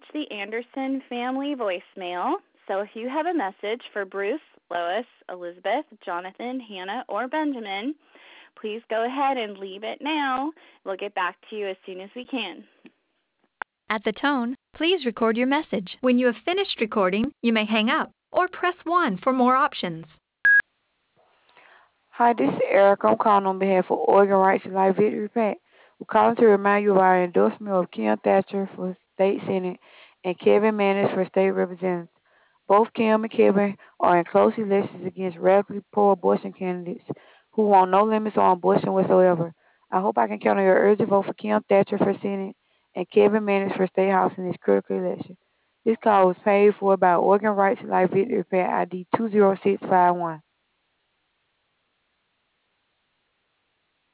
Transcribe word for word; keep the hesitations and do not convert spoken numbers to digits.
reached the Anderson family voicemail. So if you have a message for Bruce, Lois, Elizabeth, Jonathan, Hannah, or Benjamin, please go ahead and leave it now. We'll get back to you as soon as we can. At the tone, please record your message. When you have finished recording, you may hang up or press one for more options. Hi, this is Eric. I'm calling on behalf of Oregon Rights and Life Victory PAC. We're calling to remind you of our endorsement of Kim Thatcher for State Senate and Kevin Mannis for State Representative. Both Kim and Kevin are in close elections against radically pro-abortion candidates who want no limits on abortion whatsoever. I hope I can count on your urgent vote for Kim Thatcher for Senate and Kevin Mannis for State House in this critical election. This call was paid for by Oregon Rights and Life Victory PAC I D two zero six five one.